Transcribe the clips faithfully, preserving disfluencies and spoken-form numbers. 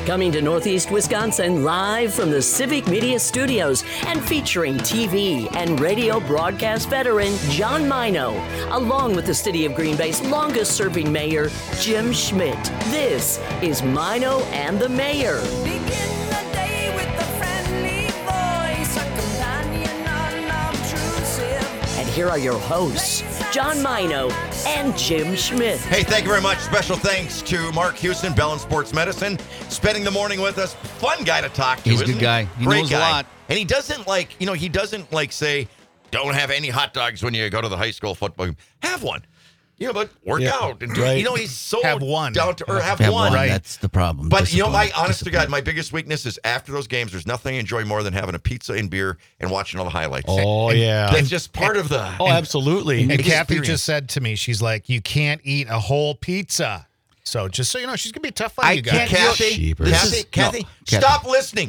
Coming to Northeast Wisconsin live from the Civic Media Studios and featuring T V and radio broadcast veteran John Mino, along with the City of Green Bay's longest-serving mayor, Jim Schmidt. This is Mino and the Mayor. Begin the day with a friendly voice, a companion unobtrusive. And here are your hosts, John Mino and Jim Schmidt. Hey, thank you very much. Special thanks to Mark Houston, Bellin Sports Medicine, spending the morning with us. Fun guy to talk to. He's a isn't good guy. He Great knows guy. a lot. And he doesn't like, you know, he doesn't like say, don't have any hot dogs when you go to the high school football game. Have one. You know, but work Yeah, out. And do, right. you know, he's so Have one. down to earth. Have, Have one. one. Right. That's the problem. But, you know, my Discipline. honest to Discipline. God, my biggest weakness is after those games, there's nothing I enjoy more than having a pizza and beer and watching all the highlights. Oh, yeah. That's just part of the... Oh, absolutely. And experience. Kathy just said to me, she's like, you can't eat a whole pizza. So just so you know, she's going to be tough on I you guys. can't- Kathy, Jeepers. Kathy, This is- Kathy, no, Kathy. stop listening.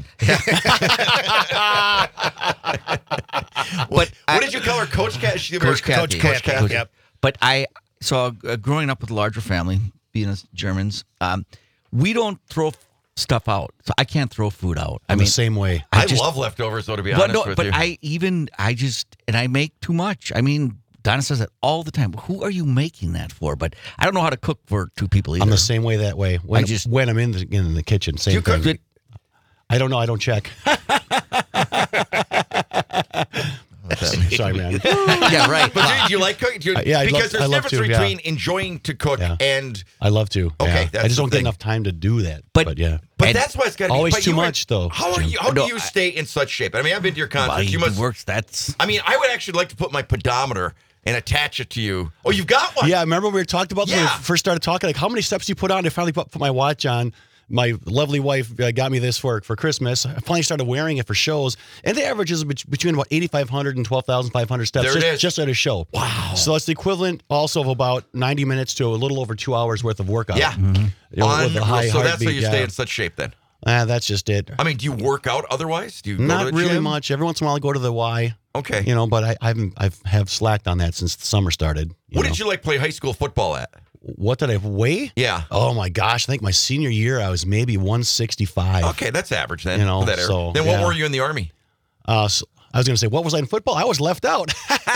what, what I- did you call her? Coach Kathy? She- Coach Kathy. Coach Kathy. Yep. But I, so uh, growing up with a larger family, being as Germans, um, we don't throw f- stuff out. So I can't throw food out. I I'm mean, the same way. I, I just- love leftovers, though, to be but honest no, with but you. I even, I just, and I make too much. I mean, Donna says that all the time. Who are you making that for? But I don't know how to cook for two people either. I'm the same way that way. When, I just- when I'm in the, in the kitchen, same you thing. cook- I don't know. I don't check. Sorry, man. Yeah, right. but do, do you like cooking? Do you, Uh, yeah, I'd because love- there's I a love difference to, yeah. between enjoying to cook Yeah. and... I love to. Okay, yeah. that's I just the don't get thing. enough time to do that. But- But, yeah. But And that's why it's got to be... always but too you were- much, though, How are Jim. you? How No, do you I- stay in such shape? I mean, I've been to your Well, concert. You it must... works. That's I mean, I would actually like to put my pedometer and attach it to you. Oh, you've got one? Yeah, I remember we were talked about this when Yeah. we first started talking, like how many steps you put on. I finally put, put my watch on. My lovely wife uh, got me this for, for Christmas. I finally started wearing it for shows. And the average is bet- between about eighty-five hundred and twelve thousand five hundred steps There it just, is. just at a show. Wow. So that's the equivalent also of about ninety minutes to a little over two hours worth of workout. Yeah. You know, with Unreal. a high so that's how heartbeat, you yeah. stay in such shape then. Ah, that's just it. I mean, do you work out otherwise? Do you go Not to the really gym? much. Every once in a while I go to the Y. Okay. You know, but I I've I've have slacked on that since the summer started. what know. did you like play high school football at? What did I weigh? Yeah. Oh my gosh! I think my senior year I was maybe one sixty-five. Okay, that's average then. You know, for that era. so, then what yeah. were you in the Army? Uh, so I was going to say, what was I in football? I was left out.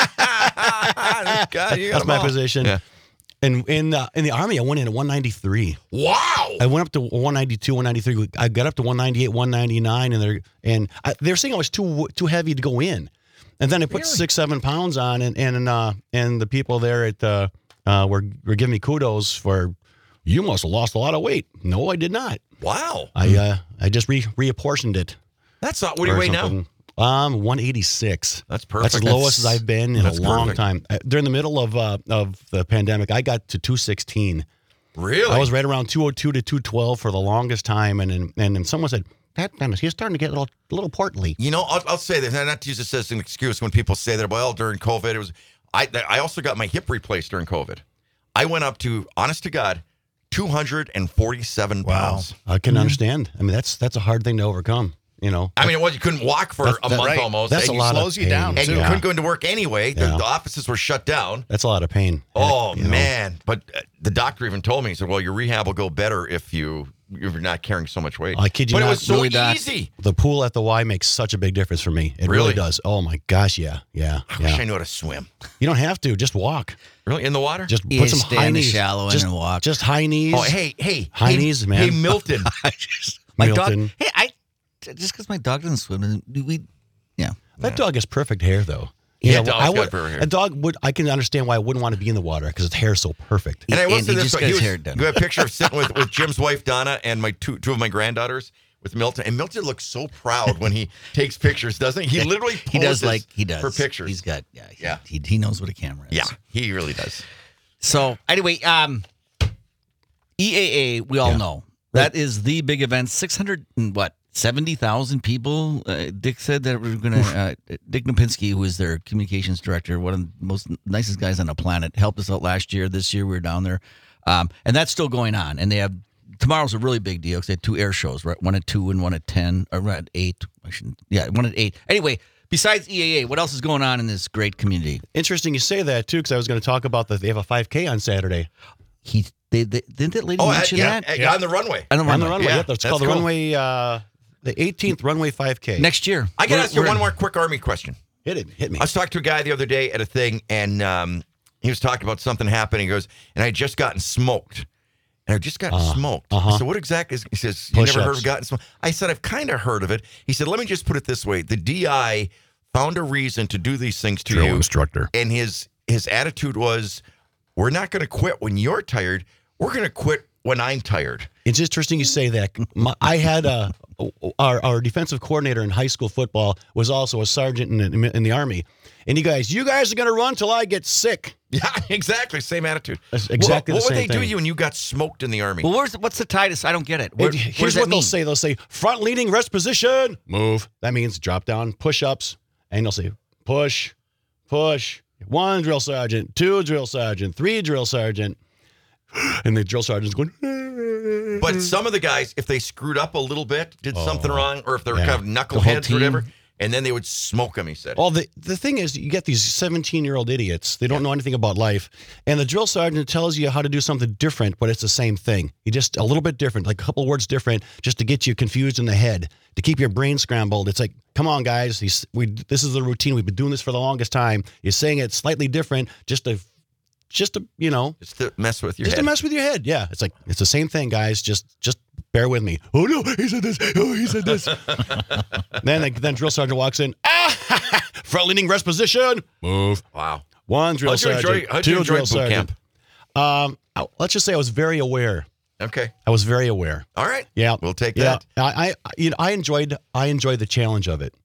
God, you got That's them my all. position. Yeah. And in uh, in the Army, I went in at one ninety-three. Wow. I went up to one ninety-two, one ninety-three. I got up to one ninety-eight, one ninety-nine, and they're and I, they were saying I was too too heavy to go in. And then I put Really? six, seven pounds on, and and uh, and the people there at uh, uh, were were giving me kudos for, you must have lost a lot of weight. No, I did not. Wow. I uh, I just re reapportioned it. That's not. What do you or weigh now? something. Um, one eighty-six. That's perfect. That's as lowest as I've been in a that's long perfect. time. Uh, During the middle of uh, of the pandemic, I got to two sixteen. Really? I was right around two oh two to two twelve for the longest time, and and, and then someone said, "That Dennis, he's starting to get a little a little portly." You know, I'll, I'll say this, and not to use this as an excuse when people say that. Well, during COVID, it was. I I also got my hip replaced during COVID. I went up to, honest to God, two hundred forty-seven pounds. I can understand. I mean, that's that's a hard thing to overcome. You know, I mean, it was you couldn't walk for That's- a that- month right. almost. That's and a you lot slow- of slows you pain. down, And too. you Yeah. couldn't go into work anyway. The, Yeah. the offices were shut down. That's a lot of pain. Oh You know. man! But uh, the doctor even told me, he said, "Well, your rehab will go better if you if you're not carrying so much weight." I kid you but not, it was so really not. easy. The pool at the Y makes such a big difference for me. It really, Really? does. Oh my gosh, yeah, yeah, I wish I yeah. knew how to swim. You don't have to. Just walk. Really, in the water? Just Yeah, put some stay high in the knees. shallow end just, and walk. Just high knees. oh, hey, hey, High hey, knees, man. Hey, Milton. I just my Milton. dog. Hey, I just because my dog doesn't swim, and we, yeah. That dog has perfect hair, though. Yeah, You know, dog's I got would, perfect hair. A dog would. I can understand why I wouldn't want to be in the water because its hair is so perfect. And I will And say he this: just but got he his was, hair done. You have a picture of sitting with, with Jim's wife Donna and my two two of my granddaughters with Milton, and Milton looks so proud when he takes pictures, doesn't he? He literally poses He does like he does for pictures. He's got yeah he, Yeah. He, he knows what a camera is. yeah, he really does. So anyway, um, E A A we all Yeah. know that is the big event. Six hundred and what seventy thousand people. Uh, Dick said that we're gonna. Uh, Dick Napinski, who is their communications director, one of the most nicest guys on the planet, helped us out last year. This year we were down there, um, and that's still going on. And they have tomorrow's a really big deal because they had two air shows, right? One at two and one at ten, or one at eight. I shouldn't. Yeah, one at eight. Anyway. Besides E A A, what else is going on in this great community? Interesting you say that too, because I was going to talk about that they have a five K on Saturday. He They, they didn't that lady Oh, uh, mention yeah, that? uh, on the runway. On the On runway. the runway. Yeah, Yep, that's, that's called the cool. runway. Uh, the eighteenth runway five K. Next year. I got to We're- ask you we're one in- more quick Army question. Hit it. Hit me. I was talking to a guy the other day at a thing, and um, he was talking about something happening. He goes, and I had just gotten smoked. And I just gotten Uh, smoked. uh-huh. I said, what exactly is, he says, you never heard Push-ups. of gotten smoked? I said, I've kind of heard of it. He said, let me just put it this way. The D I found a reason to do these things to Drill you. instructor. And his, his attitude was, we're not going to quit when you're tired. We're going to quit when I'm tired. It's interesting you say that. My, I had a our, our defensive coordinator in high school football was also a sergeant in, in the Army, and you guys, you guys are going to run till I get sick. Yeah, exactly. Same attitude. That's exactly what, the what would same they do thing. to you when you got smoked in the Army? Well, where's what's the Titus? I don't get it. Where, It- what here's does that what they'll mean? say. They'll say front leaning rest position, move. That means drop down, push ups, and they'll say push, push. One drill sergeant, two drill sergeant, three drill sergeant, and the drill sergeant's going. But some of the guys, if they screwed up a little bit, did something wrong, or if they were yeah. kind of The whole knuckleheads or team. whatever, and then they would smoke them, he said. Well, the the thing is, you get these seventeen-year-old idiots. They don't know anything about life, and the drill sergeant tells you how to do something different, but it's the same thing. You just a little bit different, like a couple words different, just to get you confused in the head, to keep your brain scrambled. It's like, come on, guys, He's, we this is the routine. We've been doing this for the longest time. You're saying it slightly different, just to, just to, you know, Just to mess with your just head. to mess with your head. Yeah, it's like it's the same thing, guys. Just just bear with me. Oh no, he said this. Oh, he said this. then like, then drill sergeant walks in. Ah, front leaning rest position. Move. Wow. One drill How'd you sergeant. enjoy, how'd two you enjoy drill boot sergeant. camp? Um, I- let's just say I was very aware. Okay. I was very aware. All right. Yeah, We'll take yeah. that. I, I, you know, I enjoyed, I enjoyed the challenge of it.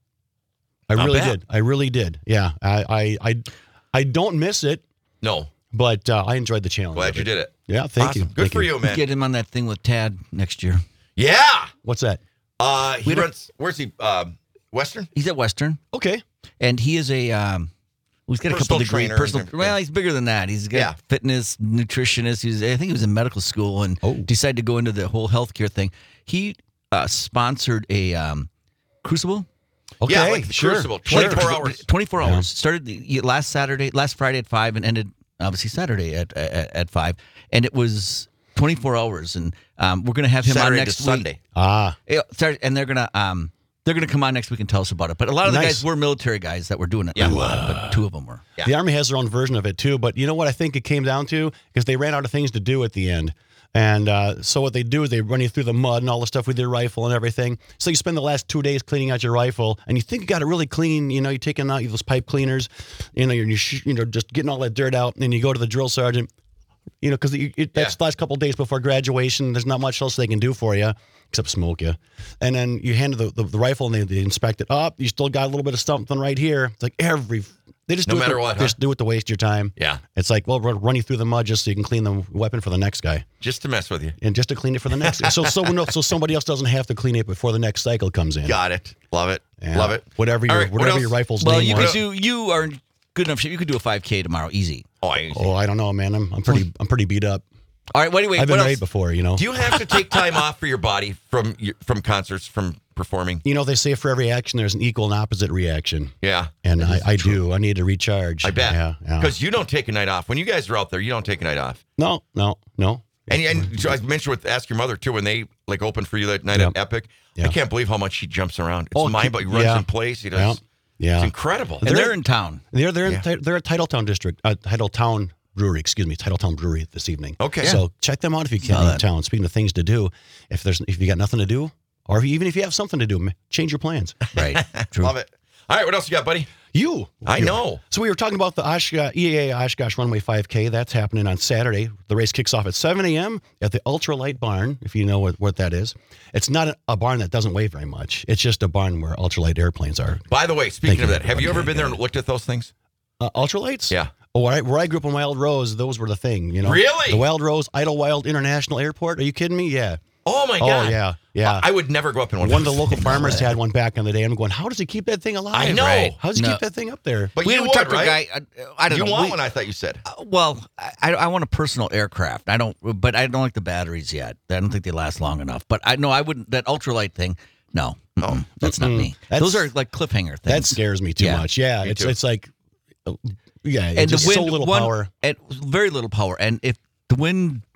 I Not really bad. did. I really did. Yeah. I, I, I, I don't miss it, No. but uh, I enjoyed the challenge. Glad of you it. did it. Yeah. Thank Awesome. you. Good Thank for you. you, man. Get him on that thing with Tad next year. Yeah. What's that? Uh, he We don't- runs, where's he? Um, Western? He's at Western, Okay. and he is a um, he's got a Personal couple degrees. trainer Personal. and- Well, he's bigger than that. He's got Yeah. fitness, nutritionist. He's I think he was in medical school and Oh. decided to go into the whole healthcare thing. He uh, sponsored a um, Crucible. Okay. Yeah, like the sure. Crucible, Sure. twenty-four hours. twenty-four Yeah. hours. Started the, last Saturday, last Friday at five, and ended obviously Saturday at at, at five. And it was twenty-four hours. And um, we're going to have him Saturday on to next Sunday. week. Ah. Yeah, sorry, and they're gonna um they're gonna come on next week and tell us about it. But a lot of the Nice. guys were military guys that were doing it. Yeah. Not a lot, but two of them were. Yeah. The Army has their own version of it too, but you know what I think it came down to? Because they ran out of things to do at the end. And uh, so what they do is they run you through the mud and all the stuff with your rifle and everything. So you spend the last two days cleaning out your rifle, and you think you got it really clean. You know, you're taking out those pipe cleaners, you know, you're, you're sh- you know just getting all that dirt out, and then you go to the drill sergeant. You know, because it, that's Yeah. the last couple of days before graduation. There's not much else they can do for you except smoke you. And then you hand the, the, the rifle and they, they inspect it. Up, you still got a little bit of something right here. It's like every they just No do it matter to, what, they just huh? do it to waste your time. Yeah. It's like, well, run run you through the mud just so you can clean the weapon for the next guy, Just to mess with you. and just to clean it for the next. so so no, so somebody else doesn't have to clean it before the next cycle comes in. Got it. Love it. Yeah. Love it. Whatever your All right, what whatever else? your rifle's Well, name you was. could do. You are in good enough shape. You could do a five K tomorrow, easy. Oh, I- Oh, I don't know, man. I'm I'm pretty I'm pretty beat up. All right. Wait, wait. I've what been else? raid before, you know. Do you have to take time off for your body from your- from concerts, from performing? You know, they say for every action, there's an equal and opposite reaction. Yeah. And I, I do. I need to recharge. I bet. Yeah. yeah. Because you don't take a night off. When you guys are out there, you don't take a night off. No, no, no. And, and so I mentioned with Ask Your Mother, too, when they like opened for you that night Yeah. at Epic. I Yeah. can't believe how much he jumps around. It's Oh, mind, he- but he runs yeah. in place. He does. Yeah. It's Yeah. incredible. And they're in town. They're they're Yeah. in, Ti- they're at Titletown District, uh, Titletown Brewery. Excuse me, Titletown Brewery this evening. Okay. So check them out if you can Saw in that. town. Speaking of things to do, if there's if you got nothing to do, or if you, even if you have something to do, m- change your plans. Right. True. Love it. All right, what else you got, buddy? You. I You. know. So we were talking about the Oshkosh, E A A Oshkosh Runway five K. That's happening on Saturday. The race kicks off at seven a.m. at the Ultralight Barn, if you know what, what that is. It's not a, a barn that doesn't weigh very much. It's just a barn where ultralight airplanes are. By the way, speaking Thank of you, that, have you ever everyone. been there and looked at those things? Uh, ultralights? Yeah. Oh, where I, where I grew up in Wild Rose, those were the thing, you know. Really? The Wild Rose Idlewild International Airport. Are you kidding me? Yeah. Oh, my Oh, God. yeah. Yeah. I would never go up in one One of the those local things. farmers had one back in the day. I'm going, how does he keep that thing alive? I know. Right. How does he No. keep that thing up there? But we you we would, talked to a right? guy. uh, I don't You know. want we- one, I thought you said. uh, well, I, I want a personal aircraft. I don't, but I don't like the batteries yet. I don't think they last long enough. But I know I wouldn't. That ultralight thing, no, oh, that's not me. That's- Those are like cliffhanger things. That scares me too Yeah. much. Yeah. Me It's too. it's like, uh, yeah, and it's just the wind, so little one- power. and very little power. And if the wind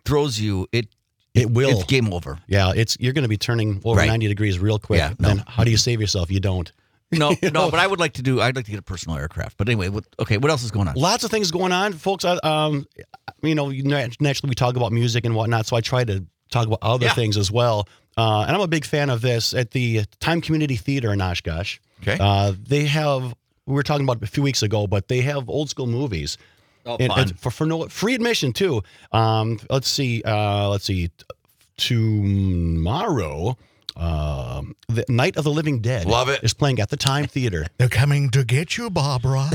throws you, it It will. It's game over. Yeah, it's you're going to be turning over Right. ninety degrees real quick. Yeah, no. Then how do you save yourself? You don't. No, You no, know? but I would like to do. I'd like to get a personal aircraft. But anyway, what, okay. What else is going on? Lots of things going on, folks. I, um, you know, nat- naturally we talk about music and whatnot, so I try to talk about other Yeah. things as well. Uh, and I'm a big fan of this at the Time Community Theater in Oshkosh. Okay. Uh, they have. We were talking about it a few weeks ago, but they have old school movies. Oh, And- fun. and for for no free admission too. Um, let's see. Uh, let's see. Tomorrow, um, the Night of the Living Dead. Love it. Is playing at the Time Theater. They're coming to get you, Barbara.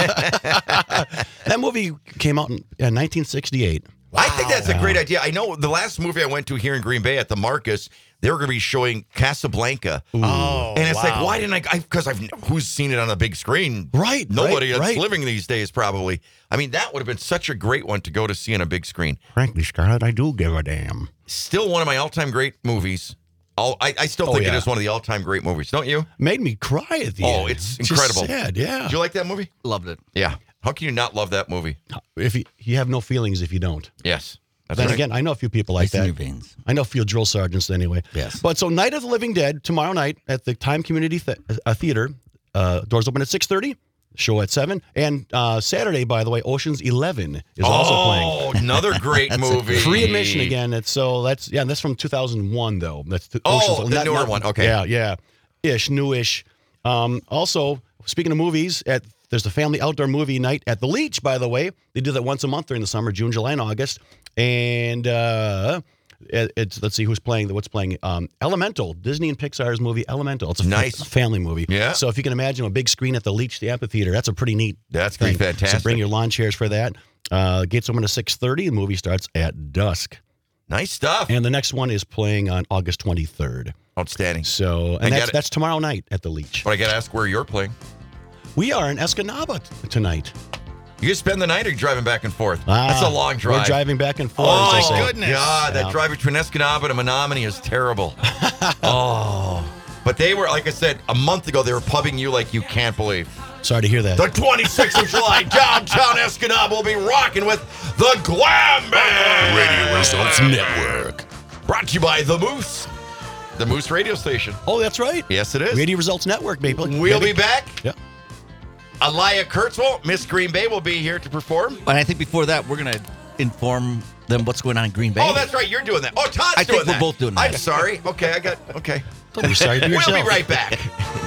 That movie came out in uh, nineteen sixty-eight. I think that's a great idea. I know the last movie I went to here in Green Bay at the Marcus, they were going to be showing Casablanca. Oh, And it's like, wow. why didn't I? Because I've who's seen it on a big screen? Right, Nobody right, that's right. living these days, probably. I mean, that would have been such a great one to go to see on a big screen. Frankly, Scarlett, I do give a damn. Still one of my all-time great movies. All, I, I still Oh, think it yeah. is one of the all-time great movies, don't you? Made me cry at the Oh, end. it's just incredible. sad, yeah. Did you like that movie? Loved it. Yeah. How can you not love that movie? If you, you have no feelings if you don't. Yes. That's Then right. again, I know a few people like Ice in that. your veins. I know a few drill sergeants anyway. Yes. But so Night of the Living Dead tomorrow night at the Time Community Th- uh, Theater. Uh, doors open at six thirty. Show at seven. And uh, Saturday, by the way, Ocean's Eleven is also playing. Oh, another great movie. Free admission again. It's so that's yeah. That's from two thousand one though. That's th- Oh, Ocean's- the not- newer not- one. Okay. Yeah, yeah, ish, newish. Um, also, speaking of movies, at there's the family outdoor movie night at the Leech. By the way, they do that once a month during the summer, June, July, and August. And uh, it, it's let's see who's playing. What's playing? Um, Elemental, Disney and Pixar's movie Elemental. It's a fa- Nice. family movie. Yeah. So if you can imagine a big screen at the Leech, the amphitheater, that's a pretty neat. That's thing. pretty fantastic. So bring your lawn chairs for that. Uh, gates open at six thirty. The movie starts at dusk. Nice stuff. And the next one is playing on August twenty-third. Outstanding. So, I and get that's it. that's tomorrow night at the Leech. But I got to ask where you're playing. We are in Escanaba t- tonight. You just spend the night or you driving back and forth? Ah, That's a long drive. We're driving back and forth. Oh, as I my say. goodness. God, that Yeah. drive between Escanaba and Menominee is terrible. Oh. But they were, like I said, a month ago, they were pubbing you like you can't believe. Sorry to hear that. The twenty-sixth of July, downtown Escanaba will be rocking with the Glam Band. Radio Results Network. Brought to you by The Moose, the Moose radio station. Oh, that's right. Yes, it is. Radio Results Network, people. We'll be Baby. back. Yeah. Aliyah Kurtzwell, Miss Green Bay, will be here to perform. And I think before that, we're going to inform them what's going on in Green Bay. Oh, that's right. You're doing that. Oh, Todd's I doing think we're that. both doing that. I'm sorry. Okay, I got. Okay. Don't be sorry to We'll yourself. be right back.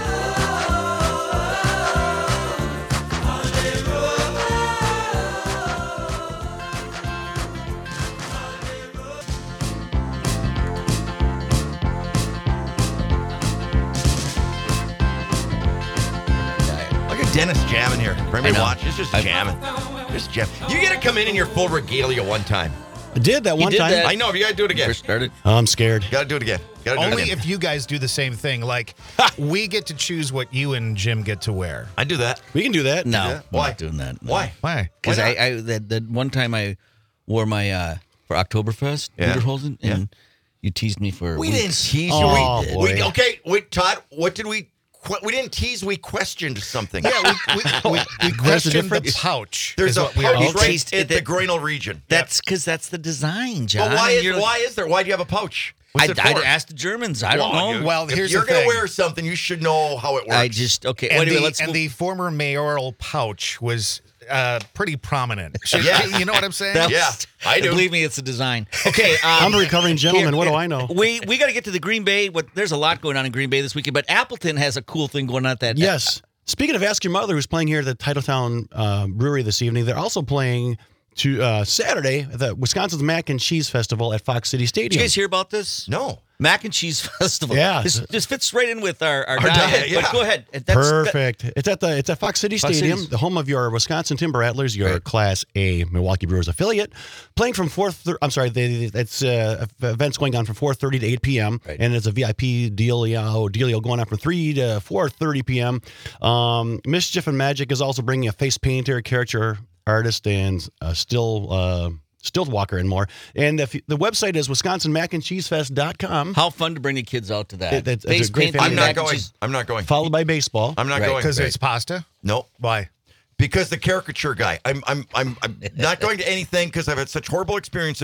Look at Dennis jamming here. For everybody I know. watch, he's just I- jamming. Just jam. You got to come in in your full regalia one time. I did that one did time. that. I know. If you got to do it again. First started. Oh, I'm scared. Got to do it again. Got to do it Only again. if you guys do the same thing. Like, we get to choose what you and Jim get to wear. I do that. We can do that. No, Yeah. we're Why? not doing that. No. Why? Why? Because Why I, not? I that, that one time I wore my uh for Oktoberfest, Yeah. Wiederholzen, and you teased me for We weeks. didn't tease you. Oh, we, boy. we, okay, wait, Todd. What did we? que- We didn't tease. We questioned something. Yeah, we, we, we, we questioned the difference? pouch. There's is a what we pouch are- right teased- at the that- groinal region. That's because that's the design, John. But why is You're- why is there? Why do you have a pouch? I, What's it I for? asked the Germans. I don't Well, know. you- Well, if here's you're the gonna thing. wear something, you should know how it works. I just okay. And, Well, anyway, the, let's and go- the former mayoral pouch was uh, pretty prominent. Yeah. You know what I'm saying? that was- yeah, I do. Believe me, it's a design. Okay, um, I'm a recovering gentleman. What do I know? we we got to get to the Green Bay. What there's a lot going on in Green Bay this weekend, but Appleton has a cool thing going on at that. Yes. Speaking of Ask Your Mother, who's playing here at the Titletown uh, Brewery this evening, they're also playing to uh, Saturday at the Wisconsin's Mac and Cheese Festival at Fox City Did Stadium. you guys hear about this? No. Mac and Cheese Festival. Yeah. this, this fits right in with our our, Our diet. diet, yeah. But go ahead. That's, Perfect. It's at the it's at Fox City Fox Stadium, City's- the home of your Wisconsin Timber Rattlers, your Right. Class A Milwaukee Brewers affiliate, playing from four. Thir- I'm sorry, they, it's uh, events going on from four thirty to eight p.m. Right. and it's a V I P dealio dealio going on from three to four thirty p.m. Um, Mischief and Magic is also bringing a face painter, caricature artist, and uh, still. Uh, Stilt Walker and more. And if you, the website is wisconsin mac and cheese fest dot com, How fun to bring the kids out to that. It- it's- it's a Face great painting, family I'm mac not and going. cheese. I'm not going. followed by baseball. I'm not Right. going. Because babe. it's pasta? no. Why? Because the caricature guy. I'm I'm I'm I'm not going to anything because I've had such horrible experiences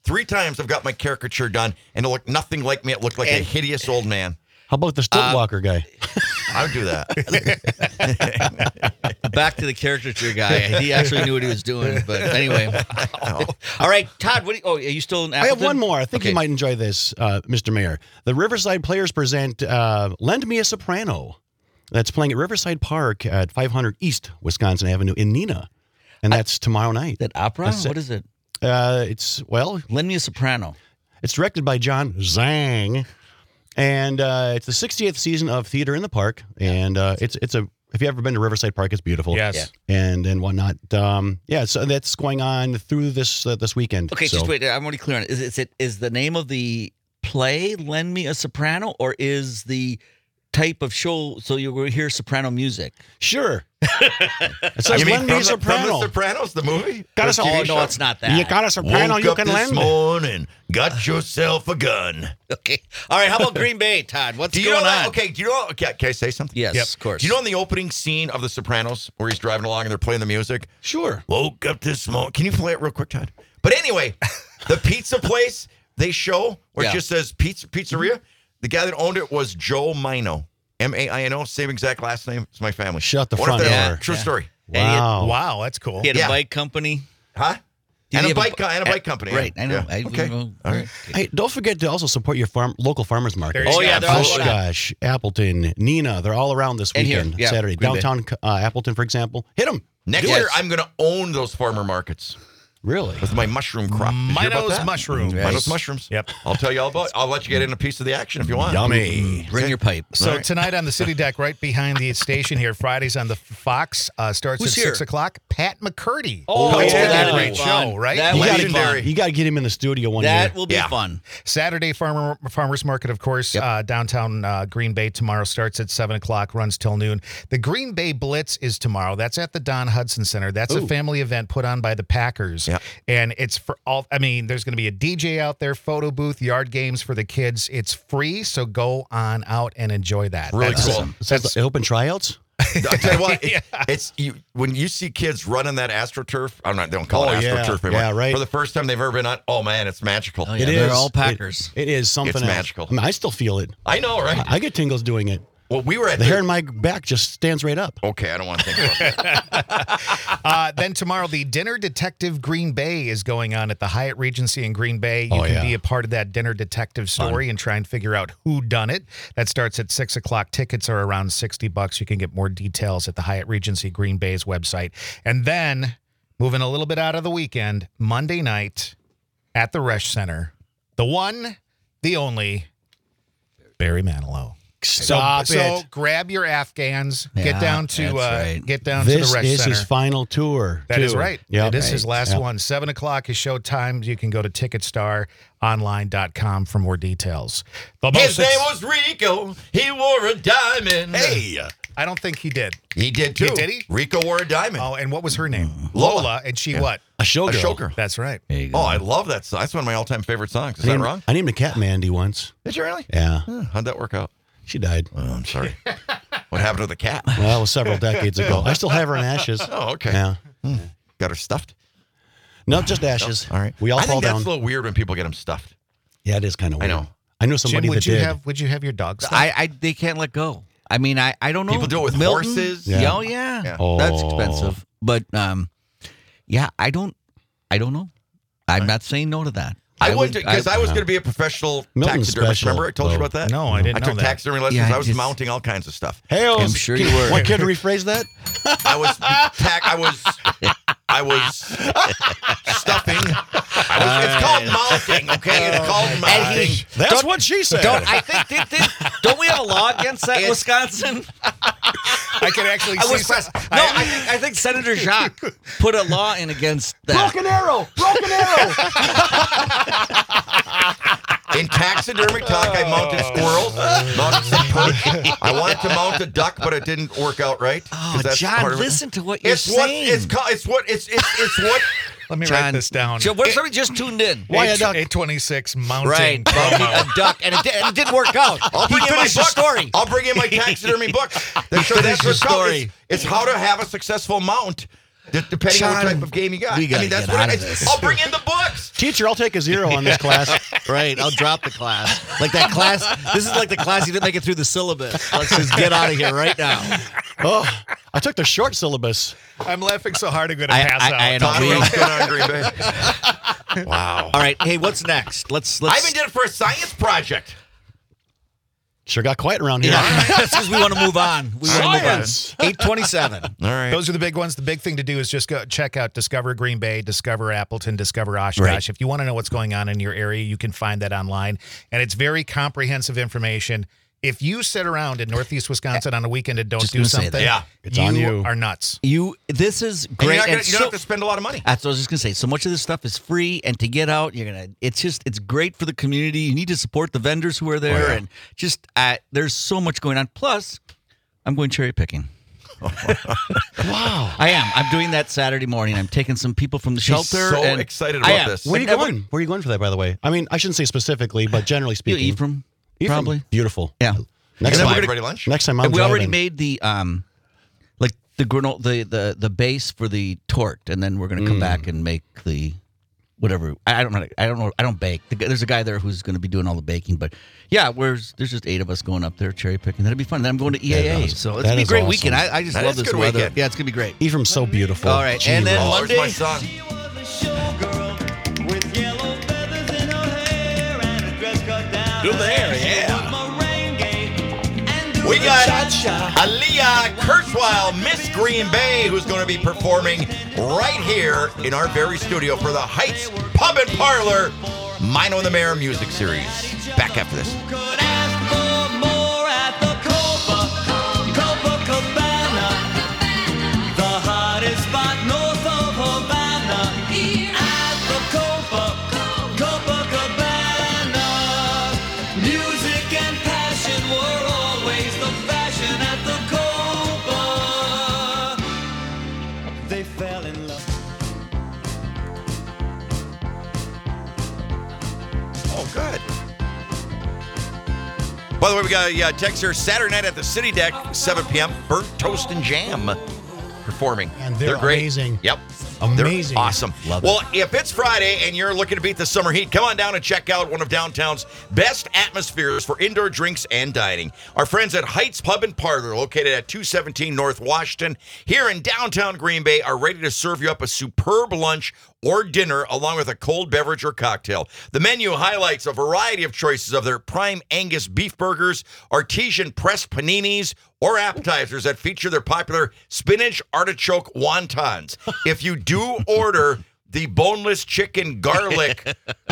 Three times I've got my caricature done, and it looked nothing like me. It looked like a hideous old man. How about the Stillwalker guy? I would do that. Back to the caricature guy. He actually knew what he was doing. But anyway. All right, Todd, what do you, oh, are you still in I Appleton? have one more. I think Okay. you might enjoy this, uh, Mister Mayor. The Riverside Players present uh, Lend Me a Soprano. That's playing at Riverside Park at five hundred East Wisconsin Avenue in Neenah. And that's tomorrow night. That opera? That's it. What is it? Uh, it's, well, Lend Me a Soprano. it's directed by John Zhang. And uh, it's the sixtieth season of Theater in the Park. And uh, it's it's a, if you've ever been to Riverside Park, it's beautiful. Yes. And and whatnot. Um, yeah, so that's going on through this uh, this weekend. Okay, so. just wait. I'm already clear on it. Is, is it is the name of the play Lend Me a Soprano, or is the type of show so you will hear soprano music? Sure. It says You mean Lend Me from a the, from Soprano. the Sopranos, the movie? Got The us a- T V Oh, no, show? it's not that. You got a soprano Woke you up can this lend? morning, got yourself a gun. Okay. All right, how about Green Bay, Todd? What's Do you going know that? on? Okay, do you know? Okay, can I say something? Yes, Yep. of course. Do you know in the opening scene of The Sopranos where he's driving along and they're playing the music? Sure. Woke up this morning. Can you play it real quick, Todd? But anyway, the pizza place they show where Yeah. it just says pizza pizzeria. The guy that owned it was Joe Mino, M A I N O, same exact last name. It's my family. Shut the What if front that's door. a True Yeah. story. And he had- Wow. Wow, that's cool. He had Yeah. a bike company. Huh? Did And he a have bike, co- and a bike company. Right, yeah. I know. Yeah. I, okay. well, All right. Hey, don't forget to also support your farm local farmers market. There you Oh, yeah, go. they're all Absolutely. around. Oshkosh, Appleton, Neenah, they're all around this And here, weekend, yeah, Saturday. Green Bay. Downtown uh, Appleton, for example. Hit them. Next year, I'm going to own those farmer markets Really? with my mushroom crop. Did you hear about Minos that? mushrooms. Minos mushrooms. Yep. I'll tell you all about it. I'll let you get in a piece of the action if you want. Yummy. Bring your pipe. So All right. tonight on the city deck, right behind the station here, Fridays on the Fox, uh, starts Who's at here? six o'clock. Pat McCurdy. Oh, it's yeah. gonna be a That'll great be fun. show, right? That You will gotta, be Legendary. fun. you got to get him in the studio one That year. will be Yeah. fun. Saturday farmer farmers market, of course, Yep. uh, downtown uh, Green Bay tomorrow starts at seven o'clock, runs till noon. The Green Bay Blitz is tomorrow. That's at the Don Hudson Center. That's a Ooh. family event put on by the Packers, Yep. and it's for all. I mean, there's going to be a D J out there, photo booth, yard games for the kids. It's free, so go on out and enjoy that. Really That's- cool. It says the open tryouts? I'll tell you what, it- Yeah. it's you when you see kids running that AstroTurf. I'm not. They don't call Oh, it yeah. AstroTurf anymore. Yeah, right. For the first time they've ever been on. Oh man, it's magical. Oh, yeah, It they're is. all It- Packers. it is something It's else. magical. I mean, I still feel it. I know, right? I get tingles doing it. well, we were at The the, hair in my back just stands right up. Okay, I don't want to think about that. Uh, then tomorrow, the Dinner Detective Green Bay is going on at the Hyatt Regency in Green Bay. You Oh, can yeah. be a part of that dinner detective story and try and figure out who done it. That starts at six o'clock. Tickets are around sixty bucks. You can get more details at the Hyatt Regency Green Bay's website. And then, moving a little bit out of the weekend, Monday night at the Resch Center, the one, the only, Barry Manilow. Stop so, it. So grab your Afghans, get Yeah, down to that's uh, right. get down This to the Resch is Center. his final tour. That is too. right. Yep. It is his last Yep. one. Seven o'clock is show time. You can go to ticket star online dot com for more details. The His most name ex- was Rico. He wore a diamond. Hey. I don't think he did. he did too. Did he? Rico wore a diamond. Oh, and what was her name? Lola. Lola. And she what? A showgirl. a showgirl. That's right. There you go. Oh, I love that song. That's one of my all-time favorite songs. Is I that named, wrong? I named a cat Mandy once. Did you really? Yeah. Huh, how'd that work out? She died. Oh, I'm sorry. What happened to the cat? Well, that was several decades ago. I still have her in ashes. Oh, okay. Yeah. Got her stuffed? No, just ashes. All right. We all I fall think that's down. a little weird when people get them stuffed. Yeah, it is kind of I weird. know. I know Jim, somebody would that you did. have would you have your dog stuff? I, I they can't let go. I mean, I, I don't know. People do it with Milton? horses. Yeah. Yeah. Oh yeah. Yeah. Oh. That's expensive. But um, yeah, I don't, I don't know. I'm not saying no to that. I went because I, was yeah. going to be a professional Milton's taxidermist. special, Remember I told you though. about that? No, I didn't I know took that. taxidermy lessons. Yeah, I I was just- mounting all kinds of stuff. Hey, I'm sure you were. Want care to rephrase that? I was tack. I was. I was stuffing. I was, it's called mounting. Okay, it's called mounting. That's what she said. Don't I think did, did, don't we have a law against that in It's- Wisconsin? I can actually I see. was some- no, I think I think Senator Jacques put a law in against that. Broken arrow. Broken arrow. In taxidermy talk, I mounted squirrels, mounted some perch. I wanted to mount a duck, but it didn't work out right. 'cause Oh, that's John, part of it. listen to what you're It's what saying. it's called. It's what it's it's it's what. Let me John, write this down. So what if somebody just tuned in? Why a duck? eight twenty-six mounting. Right, promo. mounting a duck, and it, did, and it didn't work out. I'll He bring in my finished the book. story. I'll bring in my taxidermy book. That shows Finish that's the what's called. story. It's, it's how to have a successful mount. D- depending on what John, type of game you got. we I gotta mean, that's get what out I, of this. I'll bring in the books. Teacher, I'll take a zero on this class. Right, I'll drop the class. Like that class. This is like the class you didn't make it through the syllabus. Let's just get out of here right now. Oh, I took the short syllabus. I'm laughing so hard I'm going to I- pass I- out. I know. Todd, we- what else going on in Green Bay? Wow. All right, hey, what's next? Let's I let's. even did it for a science project. Sure got quiet around here. Yeah, that's because we want to move on. We want to move on. Science. eight twenty-seven. All right. Those are the big ones. The big thing to do is just go check out Discover Green Bay, Discover Appleton, Discover Oshkosh. Right. If you want to know what's going on in your area, you can find that online. And it's very comprehensive information. If you sit around in Northeast Wisconsin on a weekend and don't Just do gonna say something, that. Yeah. It's on you. are nuts. You. This is And great. you're not gonna, and you don't so- have to spend a lot of money. That's what I was just gonna say. So much of this stuff is free, and to get out, you're gonna. It's just, it's great for the community. You need to support the vendors who are there, Oh, yeah. and just uh, there's so much going on. Plus, I'm going cherry picking. Wow. I am. I'm doing that Saturday morning. I'm taking some people from the He's shelter. so and excited I about am. this. Where are you And every- going? Where are you going for that, by the way? I mean, I shouldn't say specifically, but generally You, speaking. Ephraim, Ephraim. probably. Beautiful. Yeah. Next Can I time, buy everybody lunch? next time I'm And we already driving. made the um, like the granola, the the the base for the tort, and then we're gonna come back and make the whatever. I, I don't know. I don't know. I don't bake. The, guy- there's a guy there who's gonna be doing all the baking, but yeah, where's there's just eight of us going up there cherry picking. That'll be fun. Then I'm going to E A A, That is- so it's that gonna be a is great awesome. weekend. I, I just That love is a this good weather. weekend. Yeah, it's gonna be great. Ephraim's so beautiful. All right, Gee and then whiz. Oh, Monday. there's my song. Do the hair, yeah. We got Aaliyah Kurzweil, Miss Green Bay, who's going to be performing right here in our very studio for the Heights Pub and Parlor Mino and the Mayor Music Series. Back after this. Could ask for more at the Copa, Copacabana, the hottest spot north of Havana. At the Copa, Copacabana, music and passion were always the fashion at the Copa. They fell in love. Oh, good. By the way, we got a uh, text here Saturday night at the City Deck, seven p.m. Burnt Toast and Jam performing. And they're great. amazing. Yep. Amazing. They're awesome. Love well, if it's Friday and you're looking to beat the summer heat, come on down and check out one of downtown's best atmospheres for indoor drinks and dining. Our friends at Heights Pub and Parlor, located at two seventeen North Washington, here in downtown Green Bay, are ready to serve you up a superb lunch or dinner along with a cold beverage or cocktail. The menu highlights a variety of choices of their prime Angus beef burgers, artesian pressed paninis, or appetizers that feature their popular spinach artichoke wontons. If you do order the boneless chicken garlic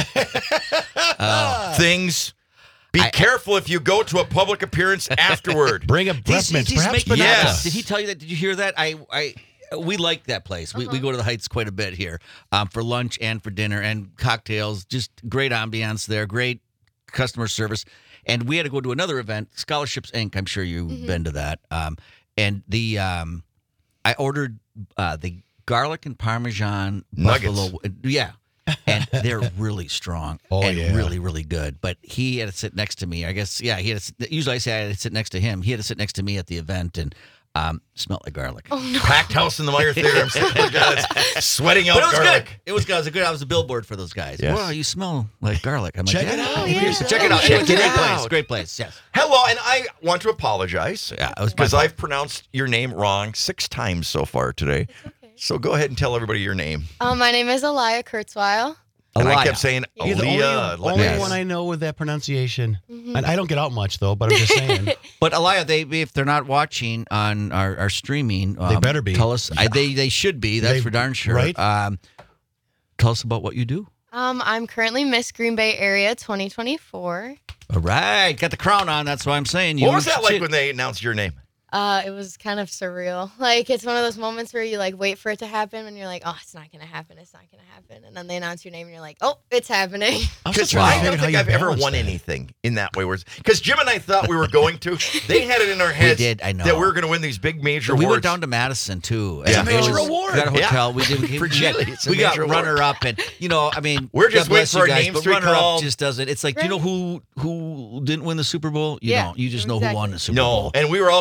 things, be I- careful if you go to a public appearance afterward. Bring a He's, breath mints, he's perhaps making Yes. banana. Did he tell you that? Did you hear that? I, I, we like that place. We, we go to the Heights quite a bit here um, for lunch and for dinner and cocktails. Just great ambiance there, great customer service. And we had to go to another event, Scholarships Incorporated. I'm sure you've been to that. Um, and the um, I ordered uh, the garlic and Parmesan Nuggets. buffalo. Yeah. And they're really strong Oh, and yeah. really, really good. But he had to sit next to me. I guess, yeah, he had to, sit- usually I say I had to sit next to him. He had to sit next to me at the event and um, smelled like garlic. Packed house in the Meyer Theater. I'm sitting there, guys, sweating out But it was garlic. good. It was good. It was a good. I was a billboard for those guys. Yes. Wow, you smell like garlic. I'm like, Check yeah, it out. yeah, Yeah. Check it out. Check It's a it great out. place. Great place. Yes. Hello, and I want to apologize Yeah, it was my because fault. I've pronounced your name wrong six times so far today. So go ahead and tell everybody your name. Um, my name is Aaliyah Kurzweil. And I Aliyah. kept saying You're the Aaliyah. only, only Yes. one I know with that pronunciation. Mm-hmm. And I don't get out much, though, but I'm just saying. But Aliyah, they if they're not watching on our, our streaming, um, They better be. Tell us. I, they they should be. That's They- for darn sure. right? Um, tell us about what you do. Um, I'm currently Miss Green Bay Area twenty twenty-four. All right, got the crown on. That's why I'm saying. You What was that like should- when they announced your name? Uh, it was kind of surreal. Like, it's one of those moments where you like wait for it to happen and you're like, oh, it's not gonna happen. It's not gonna happen. And then they announce your name and you're like, oh, it's happening. I'm Because still trying I to don't figure out how think you I've ever balance won that. anything in that way. Because Jim and I thought we were going to. They had it in our heads did, I know. that we were going to win these big major We awards. went down to Madison too. It's a and it major was- award. We got a Yeah. hotel. We did. We, For we got, Geely, it's a we got major award. runner up, and you know, I mean, We're just God bless waiting for you our guys, names but to be runner up called. just doesn't. It's like, do you know who who didn't win the Super Bowl? You Yeah, don't. You just know exactly. who won the Super No, Bowl. and we were also we had our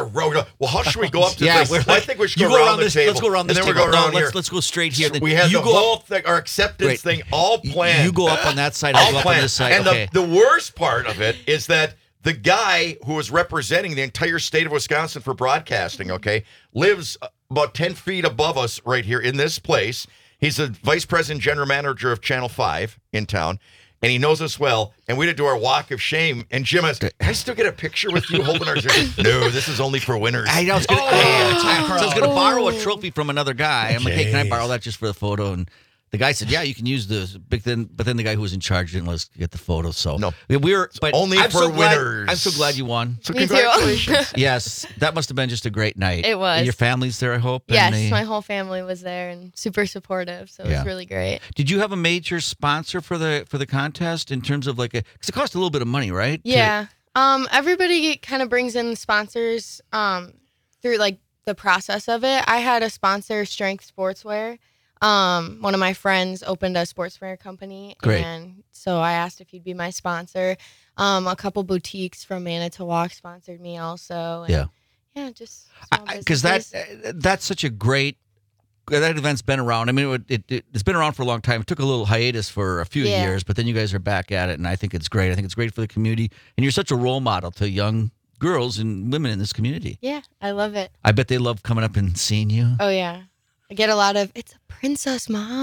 road. Well, how should we go up to Yeah, this? we're I like- think we should you go, go around, around the this- table. let's go around this and then table. we go No, around let's- here. let's go straight here. Then We had you the go whole up- thing, our acceptance Wait. thing, all planned. You go up on that side. I'll all go up on planned. this side. And okay. the, the worst part of it is that the guy who was representing the entire state of Wisconsin for broadcasting, okay, lives about ten feet above us right here in this place. He's the vice president, general manager of Channel five in town, and he knows us well. And we did do our walk of shame. And Jim asked, can I still get a picture with you holding our jersey? No, this is only for winners. I was gonna, Oh, yeah, so I was gonna borrow a Oh. trophy from another guy. I'm like, hey, can I Jeez. borrow that just for the photo? And the guy said, yeah, you can use this. But then, but then the guy who was in charge didn't let us get the photo. So No. we were but only I'm for so glad, winners. I'm so glad you won. So Me too. congratulations. Yes, that must have been just a great night. It was. And your family's there, I hope. and Yes, they- my whole family was there and super supportive, so it Yeah. was really great. Did you have a major sponsor for the for the contest in terms of like a? Because it cost a little bit of money, right? To- Yeah. Um, everybody kind of brings in sponsors um, through like the process of it. I had a sponsor, Strength Sportswear. Um, one of my friends opened a sportswear company, Great. and so I asked if he'd be my sponsor. Um, a couple boutiques from Manitowoc sponsored me also. And Yeah. Yeah, just because that uh, that's such a great that event's been around. I mean, it, it it's been around for a long time. It took a little hiatus for a few Yeah. years, but then you guys are back at it, and I think it's great. I think it's great for the community, and you're such a role model to young girls and women in this community. Yeah, I love it. I bet they love coming up and seeing you. Oh yeah, I get a lot of it's a princess, mom.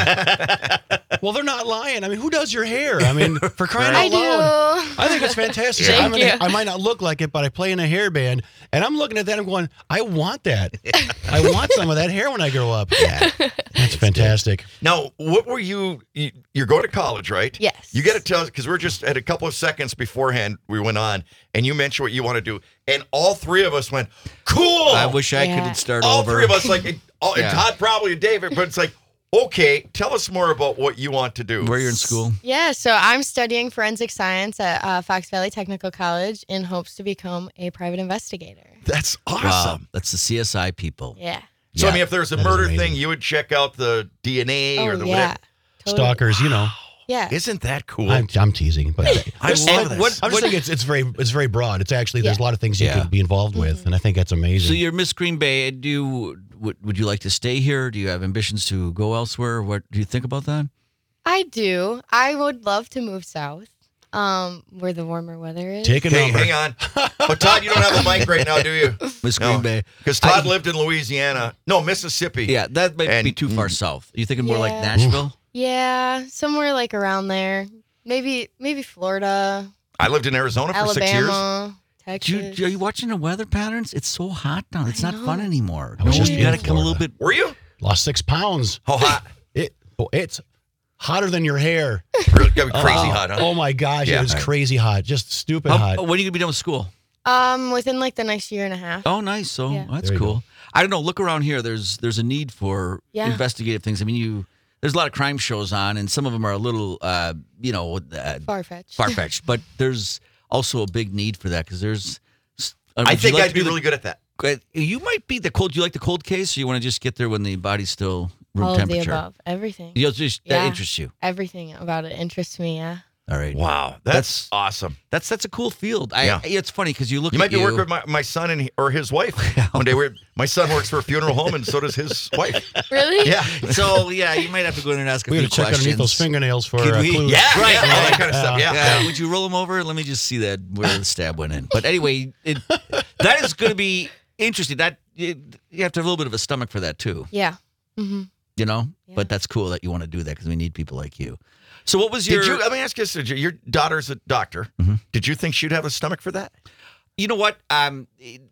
Well, they're not lying. I mean, who does your hair? I mean, for crying I out loud. do. I think it's fantastic. Thank I'm gonna- you. I might not look like it, but I play in a hair band, and I'm looking at that and going, I want that. I want some of that hair when I grow up. Yeah, that's fantastic. Now, what were you, you? You're going to college, right? Yes. You got to tell us because we're just at a couple of seconds beforehand we went on, and you mentioned what you want to do, and all three of us went, "Cool." I wish I Yeah. could start all over. three of us like, and, all, Yeah. and Todd probably and David, but it's like, okay, tell us more about what you want to do. Where you're in school. Yeah, so I'm studying forensic science at uh, Fox Valley Technical College in hopes to become a private investigator. That's awesome. Wow, that's the C S I people. Yeah. So I Yeah. mean, if there's a That is murder amazing. thing, you would check out the D N A Oh or the yeah. whatever. Totally. Stalkers, you know. Yeah. Isn't that cool? I'm, I'm teasing, but I There's- love I'm this. just thinking it's it's very it's very broad. It's actually there's Yeah. a lot of things you Yeah. could be involved with, and I think that's amazing. So you're Miss Green Bay. Do you, would would you like to stay here? Do you have ambitions to go elsewhere? What do you think about that? I do. I would love to move south, um, where the warmer weather is. Take a Hey, number. hang on. Oh, Todd, you don't have a mic right now, do you? Miss No. Green Bay. Because Todd I- lived in Louisiana. No, Mississippi. Yeah, that might And- be too far south. You thinking more like Yeah. Nashville? Yeah, somewhere like around there. Maybe maybe Florida, I lived in Arizona for six years. Alabama, Do Texas. you, are you watching the weather patterns? It's so hot now. It's I not fun know. anymore. I was No, just you in got to come a little Florida. bit. Were you? Lost six pounds. How hot? It oh, it's hotter than your hair. Really got crazy oh, hot, huh? Oh my gosh, Yeah. it was crazy hot. Just stupid How, hot. when are you gonna be done with school? Um, within like the next year and a half. Oh, nice. So Yeah. that's There you cool. go. I don't know. Look around here. There's there's a need for Yeah. investigative things. I mean, you there's a lot of crime shows on, and some of them are a little, uh, you know, uh, Far fetched. far fetched. But there's also a big need for that because there's. uh, I would you think like I'd to be do the- really good at that. Uh, You might be the cold. Do you like the cold case, or you want to just get there when the body's still room All temperature? of the above. Everything. You'll just that Yeah. interests you. Everything about it interests me. Yeah. All right. Wow, that's, awesome. That's that's a cool field. I, Yeah. It's funny because you look. You at might be you, working with my, my son and he, or his wife one day. We're, my son works for a funeral home, and so does his wife. Really? Yeah, So yeah, you might have to go in there and ask a we few got to check questions. underneath those fingernails for Could uh, we- clues. yeah, Right, yeah, all that right. kind of stuff. Yeah, Yeah, would you roll them over? Let me just see that where the stab went in. But anyway, it, that is going to be interesting. That you, you have to have a little bit of a stomach for that too. Yeah. Mm-hmm. You know, Yeah. but that's cool that you want to do that because we need people like you. So what was your? Did you? Let me ask you this: did you- Your daughter's a doctor. Mhm. Did you think she'd have a stomach for that? You know what? Um,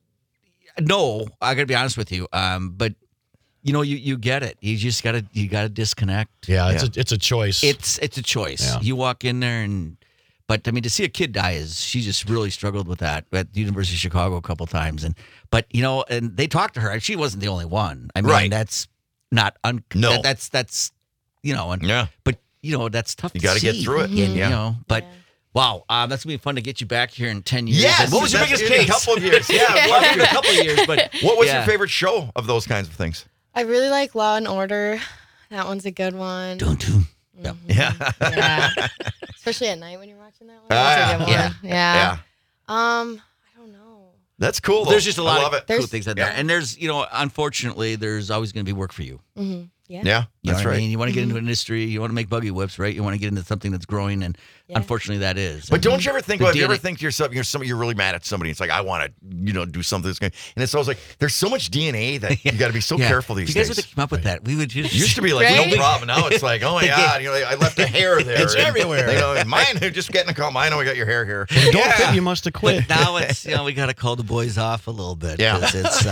no, I got to be honest with you. Um, but you know, you you get it. You just got to you got to disconnect. Yeah, it's Yeah. a it's a choice. It's it's a choice. Yeah. You walk in there and, but I mean, to see a kid die is she just really struggled with that at the University of Chicago a couple times, and but you know, and they talked to her, and she wasn't the only one. I mean, Right. that's not un. No. that- that's that's you know, and Yeah, but you know, that's tough. you to got to get see. through it. And, Yeah. you know, but. Yeah. Wow, um, that's gonna be fun to get you back here in ten years. Yes. And what was your that's biggest in case? A couple of years. Yeah. Well, What, in a couple of years, but what was yeah. your favorite show of those kinds of things? I really like Law and Order. That one's a good one. Dun, dun. Mhm. Yeah. Yeah. Especially at night when you're watching that one. Ah, That's a good yeah. one. Yeah. Yeah. Um, I don't know. That's cool. Though. There's just a I lot love of it. cool There's- things out there. And there's, you know, unfortunately, there's always going to be work for you. Mm-hmm. Yeah. Yeah, You know that's what right. I mean? You want to get into an industry, you want to make buggy whips, right? You want to get into something that's growing, and Yeah. unfortunately, that is. But don't you ever think The about? You ever D N A think to yourself, you're somebody, you're really mad at somebody. It's like I want to, you know, do something that's going. And it's always like there's so much D N A that you got to be so Yeah. careful these If you guys days. would have come up with that, we would just It used to be like Right? no problem. Now it's like, oh my They god, you know, I left a hair there. It's And, everywhere. You know, and mine just getting a call. I know we got your hair here. Don't fit, you must have quit. But now it's, you know, we got to call the boys off a little bit. Yeah. 'cause It's,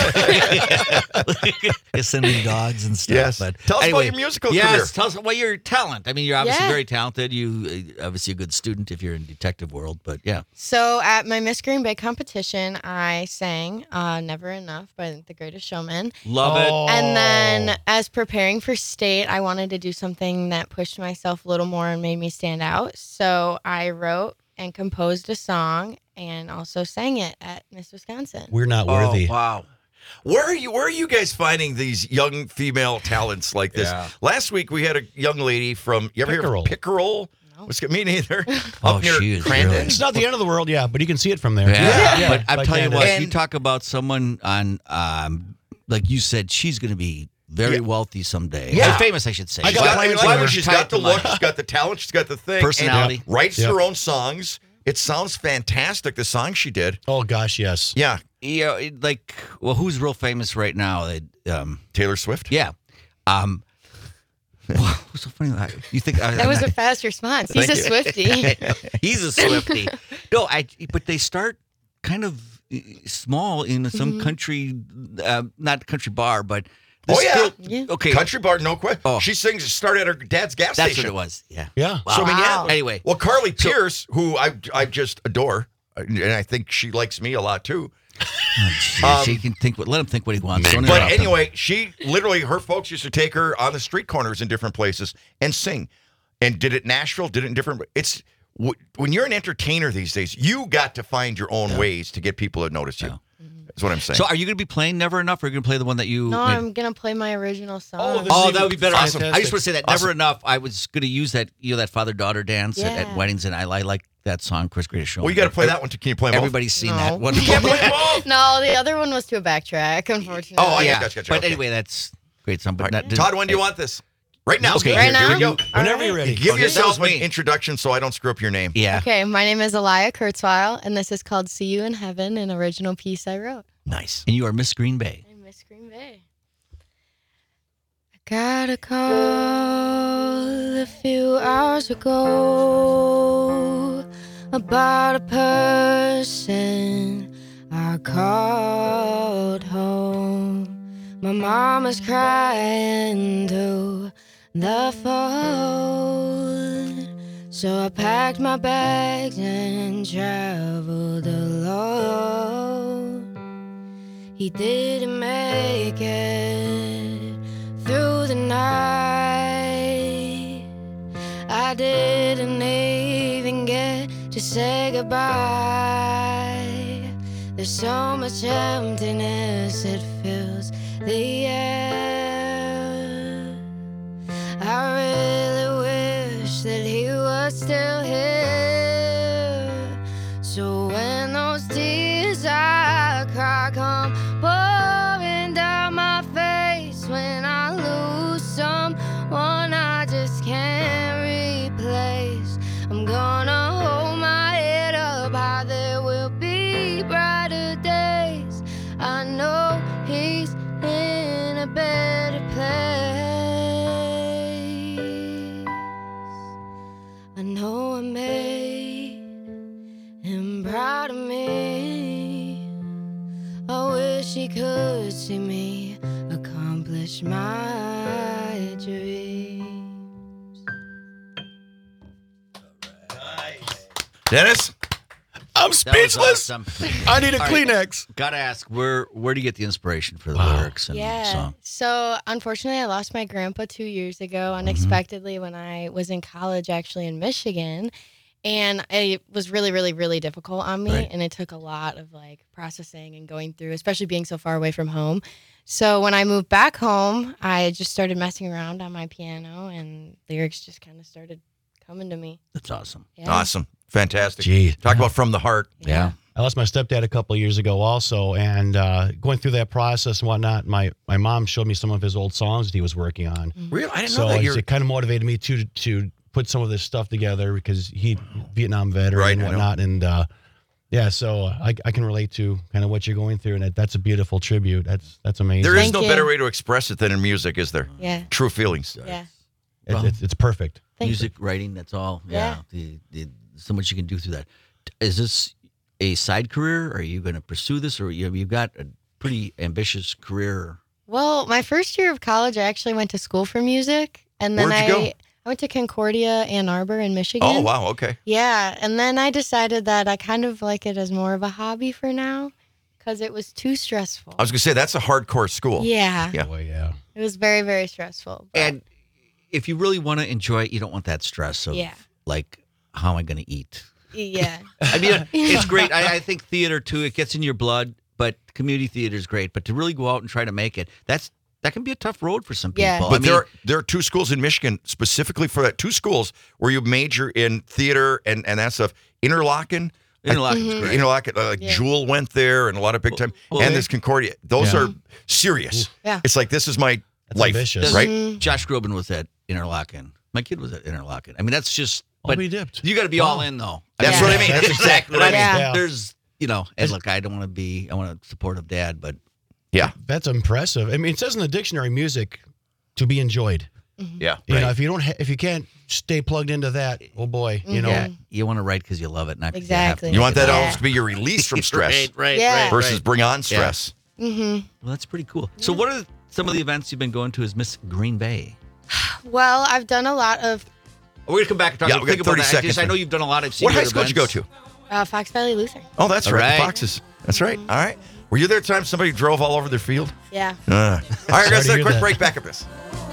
uh, it's sending dogs and stuff. Yes. But Tell us about anyway, your musical yes, career. tell us about your talent. I mean, you're obviously Yeah. very talented. You uh, obviously a good student if you're in detective world, but yeah. So at my Miss Green Bay competition, I sang uh, "Never Enough" by The Greatest Showman. Love it. And then as preparing for state, I wanted to do something that pushed myself a little more and made me stand out. So I wrote and composed a song and also sang it at Miss Wisconsin. We're not worthy. Oh, wow. Where are you? Where are you guys finding these young female talents like this? Yeah. Last week we had a young lady from. You ever hear Pickerel. of Pickerel? What's me neither? Oh, Up near she is Crandon. really- It's not the end of the world, yeah, but you can see it from there. Yeah, but I'll like tell you that. what, And- you talk about someone on, um, like you said, she's going to be very Yeah. wealthy someday. Yeah. Or famous, I should say. I She's got got, plans I mean, for her. she's Tied got to the look, money. she's got the talent, she's got the thing. Personality. And writes Yep. her own songs. It sounds fantastic, the song she did. Oh, gosh, yes. Yeah. You know, it- like, well, who's real famous right now? They, um, Taylor Swift? yeah. Um, wow, what's so funny? I- You think I, That was a fast response. He's Thank a you. Swiftie. He's a Swiftie. No, I. But they start kind of uh, small in some Mm-hmm. country, uh, not country bar, but Oh, this yeah. still- Yeah. okay, Country bar, no question. Oh. She sings, started at her dad's gas that's station. what it was. Yeah. Yeah. So, I mean, yeah. Wow. Anyway, Well, Carly Pierce, who I I just adore, and I think she likes me a lot too. she, Um, she can think. What, let him think what he wants. Don't But interrupt him. anyway, she literally, her folks used to take her on the street corners in different places and sing, and did it in Nashville, did it in different. It's w- when you're an entertainer these days, you got to find your own ways to get people to notice you. That's what I'm saying. So, are you going to be playing Never Enough, or are you going to play the one that you? No, made? I'm gonna play my original song. Oh, this- Oh, is that would be better. awesome. I just want to say that Awesome. Never Enough. I was going to use that, you know, that father daughter dance at, at Yeah. weddings, and I, I like that song, Chris Greatest Show. well, you got to play that one. Too. Can you play them both? Everybody's seen No. that one. You can't play them both. No, the other one was to a backtrack, unfortunately. Oh, I yeah, gotcha, gotcha, but okay. anyway, that's great song. But All right. not, Todd, when do you want this? Right now. Okay, Right Here, now? we go. All Whenever right. you're ready. Give Okay, yourself that was an me. introduction so I don't screw up your name. Yeah. Okay, my name is Elia Kurzweil, and this is called "See You in Heaven," an original piece I wrote. Nice. And you are Miss Green Bay. I'm Miss Green Bay. I got a call a few hours ago about a person I called home. My mama's crying to the phone, so I packed my bags and traveled alone. He didn't make it through the night. I didn't even get to say goodbye. There's so much emptiness, it fills the air. I really wish that he was still here. So when those tears I cry come pouring down my face, when I lose someone I just can't replace, I'm gonna hold my head up high. There will be brighter days. I know he's in a better place. I know I made him proud of me. I wish he could see me accomplish my dreams. Dennis? I'm That was speechless. awesome. I need a All right. Kleenex. Gotta ask, where where do you get the inspiration for the Wow. lyrics and the Yeah. song? So unfortunately, I lost my grandpa two years ago unexpectedly when I was in college, actually in Michigan, and it was really, really, really difficult on me, Right. and it took a lot of like processing and going through, especially being so far away from home. So when I moved back home, I just started messing around on my piano, and lyrics just kind of started coming to me. That's awesome. Yeah. Awesome. Fantastic. Gee. Talk about from the heart. Yeah. I lost my stepdad a couple of years ago also, and uh, going through that process and whatnot, my, my mom showed me some of his old songs that he was working on. Really? I didn't So know that. it's- You're, it kind of motivated me to to put some of this stuff together because he Vietnam veteran Right, and I know. whatnot, and uh, yeah, so I, I can relate to kind of what you're going through, and that, that's a beautiful tribute. That's that's amazing. there is Thank no you. better way to express it than in music, is there? Yeah. True feelings. Yeah. It's, it's, it's perfect. Thank Music, writing, that's all. Yeah. The, the, so much you can do through that. Is this a side career? Are you going to pursue this? Or you, you've got a pretty ambitious career? Well, my first year of college, I actually went to school for music, and then Where'd I you go? I went to Concordia, Ann Arbor in Michigan. Oh, wow. Okay. Yeah, and then I decided that I kind of like it as more of a hobby for now because it was too stressful. I was going to say, that's a hardcore school. Yeah, Yeah. Boy, yeah. it was very, very stressful. but- And if you really want to enjoy it, you don't want that stress of, Yeah. like, how am I going to eat? yeah, I mean, it's great. I, I think theater, too, it gets in your blood, but community theater is great. But to really go out and try to make it, that's that can be a tough road for some people. Yeah. I But mean, there, are, there are two schools in Michigan specifically for that. Two schools where you major in theater and, and that stuff. Interlochen. Interlochen's Mhm. great. Interlochen, uh, like Yeah. Jewel went there and a lot of big time. Oh, and yeah. this Concordia. Those Yeah. are serious. Yeah. It's like, this is my That's life. ambitious. Right? Mhm. Josh Groban was at Interlochen. My kid was at Interlochen. I mean, that's just. I'll But be dipped. you got to be Wow. all in, though. That's Yeah. what I mean. That's That's exactly what I mean. Yeah. Yeah. There's, you know, and look, I don't want to be, I want to supportive dad, but Yeah. That's impressive. I mean, it says in the dictionary, music to be enjoyed. Yeah. You right. know, if you don't, ha- if you can't stay plugged into that, oh boy, you know. yeah, you want to write because you love it, not 'cause Exactly. You want that Yeah. almost to be your release from stress right, right, Yeah. right, versus right. bring on stress. Mm-hmm. Well, that's pretty cool. So, what are some of the events you've been going to as Miss Green Bay? Well, I've done a lot of We're gonna come back and talk. Yeah, about we got think about thirty that. I, seconds just, I here. know you've done a lot. I've seen What your high school did you go events. to? uh, Fox Valley Lutheran. Oh, that's All right. right. The Foxes. That's right. All right. Were you there at the time somebody drove all over their field? Yeah. Uh. All right, Sorry guys, to a hear quick that. break. Back up this.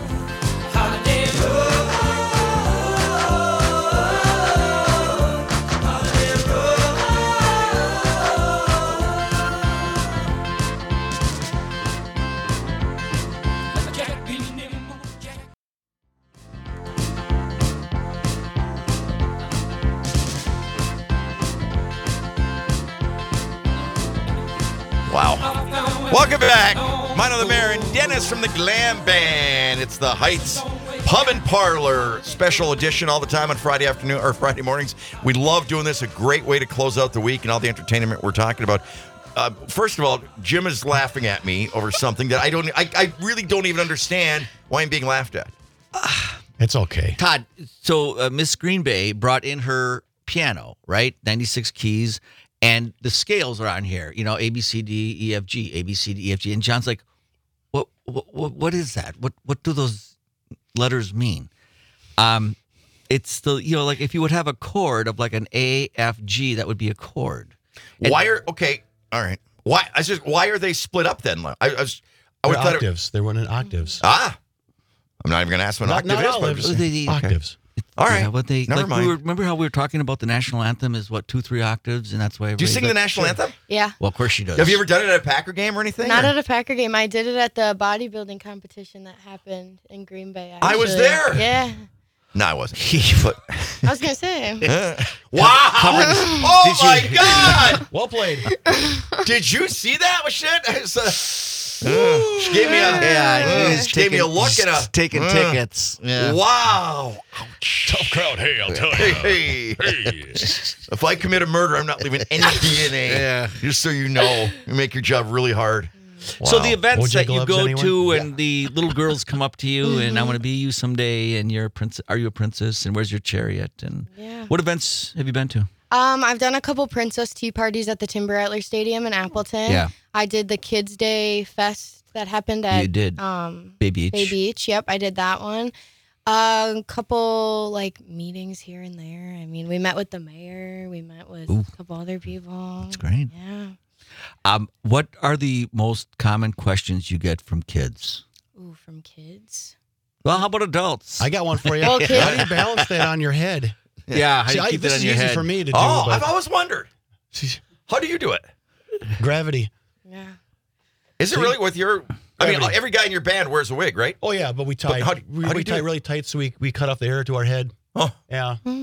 Wow. Welcome back. Mino the Mayor and Dennis from the Glam Band. It's the Heights Pub and Parlor special edition all the time on Friday afternoon or Friday mornings. We love doing this. A great way to close out the week and all the entertainment we're talking about. Uh, first of all, Jim is laughing at me over something that I don't. I, I really don't even understand why I'm being laughed at. It's okay. Todd, so uh, Miss Green Bay brought in her piano, right? ninety-six keys, and the scales are on here. You know, A, B, C, D, E, F, G, A, B, C, D, E, F, G. And John's like, what, what, what, what is that? What, what do those letters mean? Um, it's the, you know, like if you would have a chord of like an A, F, G, that would be a chord. And- Why are okay? All right. Why? I just. Why are they split up then? I, I was. I would They're thought it, octaves. They went in octaves. ah. I'm not even going to ask what an Not, octave not is. But I'm olives. just saying. They- Octaves. All right. Yeah, what they Never like mind. we were, remember how we were talking about the national anthem is what two, three octaves, and that's why. Do you everybody's sing the like, national anthem? Yeah. Well, of course she does. Have you ever done it at a Packer game or anything? Not or- at a Packer game. I did it at the bodybuilding competition that happened in Green Bay. I was actually. there. Yeah. No, I wasn't. But, I was gonna say. wow! Oh Did my you- God! Well played. Did you see that? Was shit? It's, uh, uh, she gave me a Yeah, uh, he's she gave me a taking- look at a taking uh, tickets. Yeah. Wow! Tough crowd. Hey, I'll tell Hey, you. hey. If I commit a murder, I'm not leaving any D N A. Yeah. Just so you know, you make your job really hard. So Wow. the events O J that you gloves, go anyone? to, and the little girls come up to you, and I want to be you someday, and you're a prince. Are you a princess? And where's your chariot? And Yeah. what events have you been to? Um, I've done a couple Princess Tea parties at the Tim Rattler Stadium in Appleton. Yeah. I did the Kids Day Fest that happened at You did. um Bay Beach. Bay Beach. Yep, I did that one. Uh, a couple like meetings here and there. I mean, we met with the mayor. We met with Ooh. a couple other people. That's great. Yeah. Um, what are the most common questions you get from kids? Ooh, from kids. Well, how about adults? I got one for you. Well, How kid- do you balance that on your head? yeah, how See, do you I, keep this that on is your easy head? for me to do, Oh, but I've always wondered. How do you do it? gravity. Yeah. Is it See? really with your? I mean, Gravity. every guy in your band wears a wig, right? Oh yeah, but we tie how do- we, how do we you do tie it? really tight so we we cut off the hair to our head. Oh, Yeah.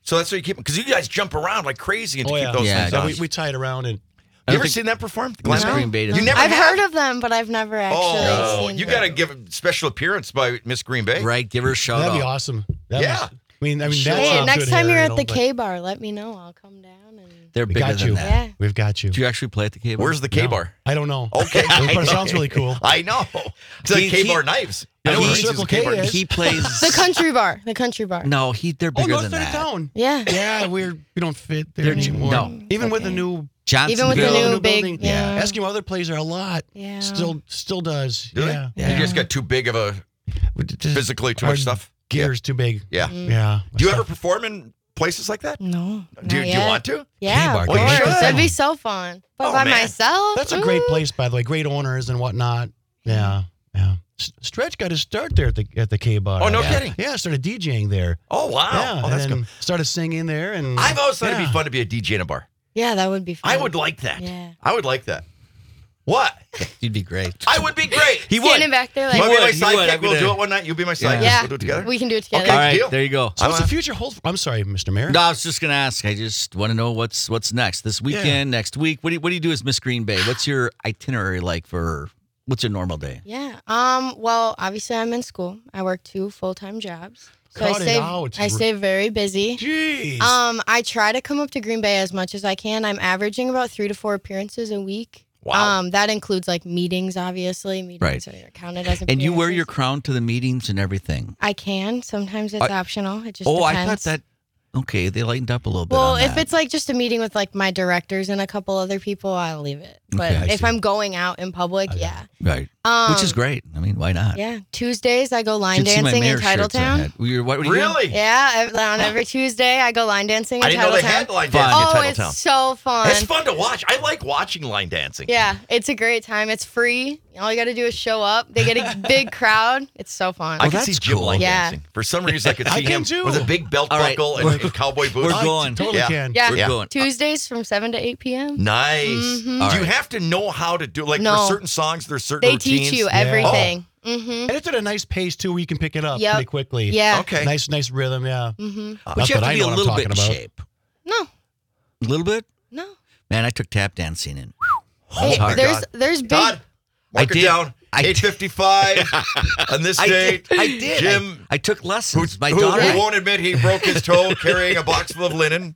So that's what you keep because you guys jump around like crazy and Oh, keep yeah. those Yeah, things So on. we, we tie it around and You ever think- seen that perform? Miss Glenn? Green Bay does- You never I've have? heard of them, but I've never actually Oh, seen you them. got to give a special appearance by Miss Green Bay. Right, give her a shout that'd out. be awesome. That Yeah. was- I mean, I mean, Sure. that Hey, sounds next good time here, you're you at know, the but K-Bar, let me know. I'll come down. And They're We bigger got than you. that. Yeah. We've got you. Do you actually play at the cable? Where's the K No, bar? I don't know. Okay, but it sounds really cool. I know. It's like He- K he- bar knives. I know Everyone where uses Circle K bar K is. He plays. The country bar. The country bar. No, he. They're Oh, bigger north than side of that. town. Yeah. Yeah, we're we don't fit there They're- anymore. no. Even with the Okay. new Even with the Johnsonville. new big- building. yeah. Eskimo other plays are a lot. Yeah. Still still does. Do they? yeah. You just got too big of a physically too Our much stuff. Gear's too big. Yeah. Yeah. Do you ever perform in places like that? No. Do, not do you yet. want to? Yeah, K-bar, of well, you course. should. That'd be so fun. But Oh, by man. myself, That's a great ooh. place, by the way. Great owners and whatnot. Yeah. Yeah. S- Stretch got his start there at the at the K bar. Oh, no yeah. kidding. Yeah, started DJing there. Oh wow. Yeah, oh, and that's then good. started singing there, and I've always thought it'd yeah. be fun to be a D J in a bar. Yeah, that would be fun. I would like that. Yeah. I would like that. What? You'd be great. I would be great. He Standing would. back there You like, want to be my would, he would. sidekick? I'm We'll gonna- do it one night. You'll be my sidekick. yeah, We'll do it together. we can do it together. Okay. All right, deal. there you go. So what's I'm, the uh, future hold? I'm sorry, Mister Mayor. No, I was just gonna ask. I just want to know what's what's next this weekend, next week. What do you, what do you do as Miss Green Bay? What's your itinerary like for? What's your normal day? Yeah. Um. Well, obviously, I'm in school. I work two full time jobs, so Cut I it stay. out. I stay very busy. Jeez. Um. I try to come up to Green Bay as much as I can. I'm averaging about three to four appearances a week. Wow. Um. That includes like meetings, obviously. Meetings Right. are counted as. And you wear your appearances. crown to the meetings and everything. I can. Sometimes it's I- optional. It just Oh, depends. I thought that. Okay, they lightened up a little bit. Well, on if that. it's like just a meeting with like my directors and a couple other people, I'll leave it. But Okay, I if see. I'm going out in public, yeah. right, Um, which is great. I mean, why not? Yeah. Tuesdays I go line Should see my dancing in mayor shirts I Titletown. had. You're- what were you doing? Really? Yeah, ev- on every Tuesday I go line dancing in I didn't know they Titletown. had line Fun. dancing Oh, in it's Titletown. so fun. It's fun to watch. I like watching line dancing. Yeah, it's a great time. It's free. All you got to do is show up. They get a big crowd. It's so fun. I can that's see Jim cool. line Yeah. dancing. For some reason, I could I see can him too. with a big belt All right, buckle and, we're- and cowboy boots. we're I going. Totally Yeah. can. yeah. We're Yeah. going. Tuesdays from seven to eight p.m. Nice. Mhm. Do All you right. have to know how to do like No. for certain songs? There's certain They routines. teach you Yeah. everything. Mm-hmm. And it's at a nice pace too, where you can pick it up Yep. pretty quickly. Yeah. Okay. Nice, nice rhythm. Yeah. Mm-hmm. But Not you have that to I be know a what I'm little bit in talking about. shape. No, A little bit. no. Man, I took tap dancing and Hey, hard. there's God. there's big. Todd, mark I it did. down. I eight fifty-five on this I date. did. I did. Jim, I, I took lessons. My who, daughter. who won't admit he broke his toe carrying a box full of linen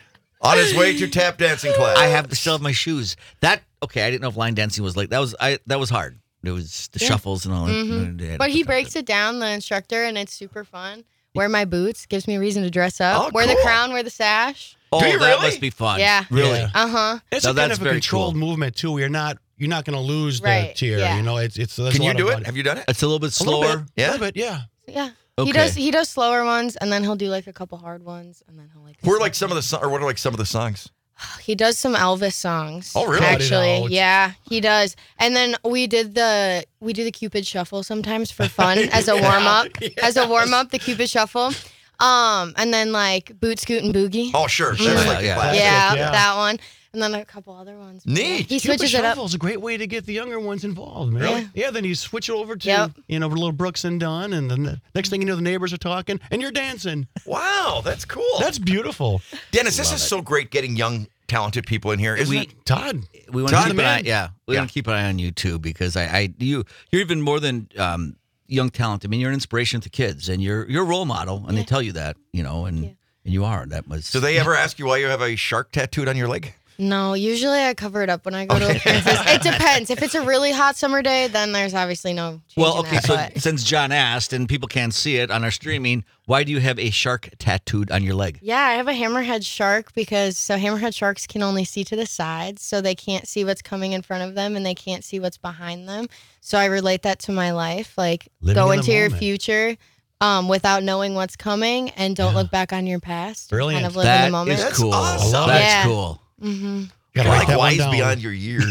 on his way to tap dancing class. I have still have my shoes. That okay? I didn't know if line dancing was like that. Was I? That was hard. It was the Yeah. shuffles and all that. Mhm. But he breaks it down, the instructor, and it's super fun. Wear my boots, gives me a reason to dress up. Oh, wear the cool. crown, wear the sash. Oh, Do you that really? must be fun. Yeah. Really. Yeah. Uh huh. It's Now, a kind that's of a very controlled cool. movement too. Where you're not you're not going to lose the Right, tier. yeah. You know, it's it's. there's Can a you lot do of it? body- Have you done it? It's a little bit A little slower. bit. Yeah? A little bit, yeah. Yeah. Okay. He does. He does slower ones, and then he'll do like a couple hard ones, and then he'll like. Who are like some of the so- or what are like some of the songs? He does some Elvis songs. Oh, really? Cut it Actually, out. yeah, he does. And then we did the we do the Cupid Shuffle sometimes for fun as a warm up. As a warm up, the Cupid Shuffle. Um, and then like Boot Scoot and Boogie. Oh, sure. That's Yeah, like yeah. classic. yeah, yeah. that one. And then a couple other ones. Neat. He Cupid switches it up. Shuffle is a great way to get the younger ones involved, man. Really? Yeah, then you switch it over to, Yep. you know, little Brooks and Dunn, and then the next thing you know, the neighbors are talking, and you're dancing. Wow, that's cool. That's beautiful. Dennis, this is so great getting young, talented people in here, isn't We- it? Todd. We want to Todd, keep an man. eye. Yeah, we Yeah. want to keep an eye on you too because I, I, you, you're even more than um, young talent. I mean, you're an inspiration to kids, and you're you're a role model, and they tell you that, you know, and Yeah. and you are. That was. Do they ever ask you why you have a shark tattooed on your leg? No, usually I cover it up when I go to appearances. It depends. If it's a really hot summer day, then there's obviously no. Well, changing okay. that, So but- since John asked, and people can't see it on our streaming, why do you have a shark tattooed on your leg? Yeah, I have a hammerhead shark because so hammerhead sharks can only see to the sides, so they can't see what's coming in front of them and they can't see what's behind them. So I relate that to my life, like Living go in the into your moment. future um, without knowing what's coming and don't look back on your past. Brilliant. Kind of live That in the moment. is That's cool. awesome. That's Yeah. cool. Mm-hmm. Gotta You're write like that one wise down. beyond your years.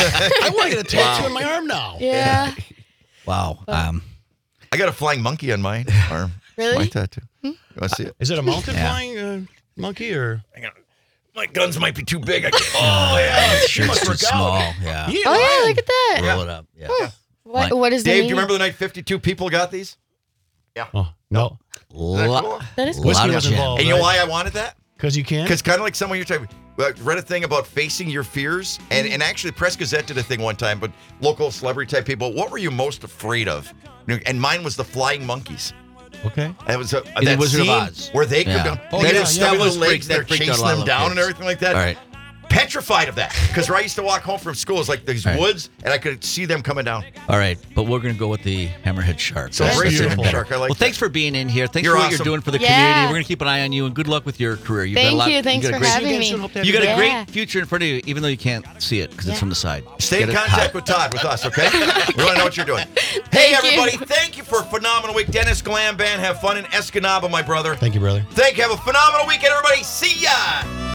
I want to get a tattoo on my arm now. Yeah. Wow. Um, I got a flying monkey on my arm. Really? My tattoo. You want to see it? Is it a mountain Yeah. flying uh, monkey or? Hang on. My guns might be too big. I can't. Oh, yeah. shirt's must too work out. small. Yeah. Yeah, Oh yeah, Ryan. look at that. Roll it up. Yeah. What, what is Dave, the do you remember the night fifty-two people got these? Yeah. Oh, no. Lo- cool? That is a cool. lot Whiskey of was gin. involved. And you know right? why I wanted that? Because you can? Because kind of like someone you're talking. I read a thing about facing your fears, and, and actually, Press Gazette did a thing one time, but local celebrity type people. What were you most afraid of? And mine was the flying monkeys. Okay. That was a, In that Wizard of scene Oz. where they could Yeah. go, Oh, they yeah, could yeah, step that on was the legs, freaked- that they're freaked out chasing a lot them of down kids. and everything like that. All right. Petrified of that because where I used to walk home from school is like these Right. woods, and I could see them coming down. All right, but we're going to go with the hammerhead shark. So That's embrace it, beautiful. shark. I like well, that. thanks for being in here. Thanks You're for what awesome. you're doing for the Yeah. community. We're going to keep an eye on you, and good luck with your career. You've got a Thank lot, you. Thanks got a for great, having See you me. again soon. Hope to have You you got a back. Yeah. great future in front of you, even though you can't see it because it's Yeah. from the side. Stay in Get it contact hot. with Todd, with us, okay? We want to know what you're doing. Hey, Thank you. everybody, thank you for a phenomenal week. Dennis Glam Band, have fun in Escanaba, my brother. Thank you, brother. Thank you. Have a phenomenal weekend, everybody. See ya.